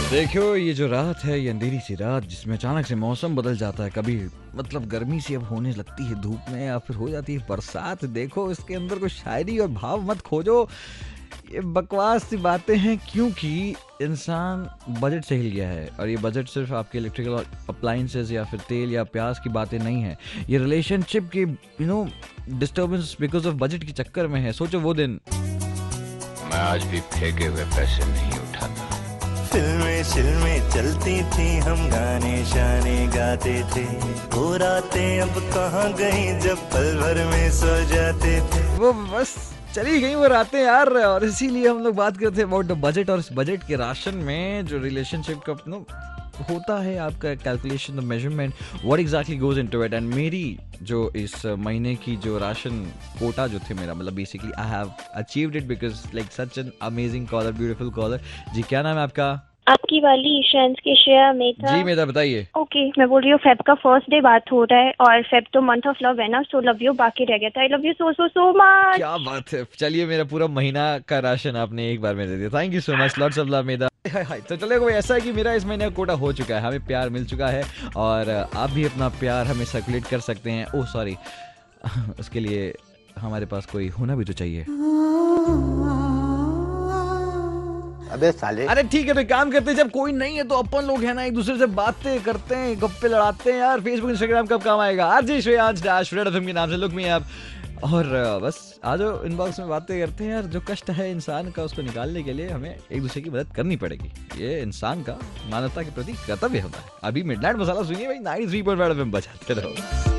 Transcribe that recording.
देखो ये जो रात है, ये अंधेरी सी रात जिसमें अचानक से मौसम बदल जाता है, कभी मतलब गर्मी सी अब होने लगती है धूप में, या फिर हो जाती है बरसात। देखो इसके अंदर कोई शायरी और भाव मत खोजो, ये बकवास सी बातें हैं, क्योंकि इंसान बजट से हिल गया है। और ये बजट सिर्फ आपके इलेक्ट्रिकल अप्लायंसेस या फिर तेल या प्याज की बातें नहीं है, ये रिलेशनशिप की डिस्टर्बेंस बिकॉज ऑफ बजट के चक्कर में है। सोचो वो दिन। मैं आज भी फेंके हुए पैसे नहीं उठाता। फिल्में चलती थी, हम गाने शाने गाते थे। वो रातें अब कहाँ गई जब पल भर में सो जाते थे। वो बस चली गई वो रातें यार। और इसीलिए हम लोग बात करते हैं अबाउट द बजट, और इस बजट के राशन में जो रिलेशनशिप का होता है, आपका calculation, the measurement, what exactly goes into it. And मेरी जो इस महीने की जो राशन कोटा जो थे मेरा, मतलब basically I have achieved it because like such an amazing caller, beautiful caller. जी क्या नाम है आपका? आपकी वाली ईशांस की श्रेया मेधा। जी मेधा बताइए। ओके, मैं बोल रही हूँ फेब का फर्स्ट डे बात हो रहा है, और फेब तो मंथ ऑफ लव है ना, सो लव यू बाकी रह गया था। I love you so so so much. क्या बात है, चलिए मेरा पूरा महीना का राशन आपने एक बार में दे दिया। Thank you so much, lots of love Medha. तो चले कोई ऐसा है कि मेरा इस महीने का कोटा हो चुका है, हमें प्यार मिल चुका है, और आप भी अपना प्यार हमें सर्कुलेट कर सकते हैं। ओह सॉरी, उसके लिए हमारे पास कोई होना भी तो चाहिए। अबे साले, अरे ठीक है, तो काम करते हैं, जब कोई नहीं है तो अपन लोग है ना एक दूसरे से बातें करते हैं, गप्पे लड़ाते हैं यार। फेसबुक इंस्टाग्राम कब काम आएगा? RJ Shreyansh dash Red FM के नाम से लुक मी अप। और बस आ जाओ इनबॉक्स में, बातें करते हैं यार। जो कष्ट है इंसान का, उसको निकालने के लिए हमें एक दूसरे की मदद करनी पड़ेगी। ये इंसान का मानवता के प्रति कर्तव्य होता है। अभी मिडनाइट मसाला सुनिए भाई, 93.5 एफएम बजाते रहो।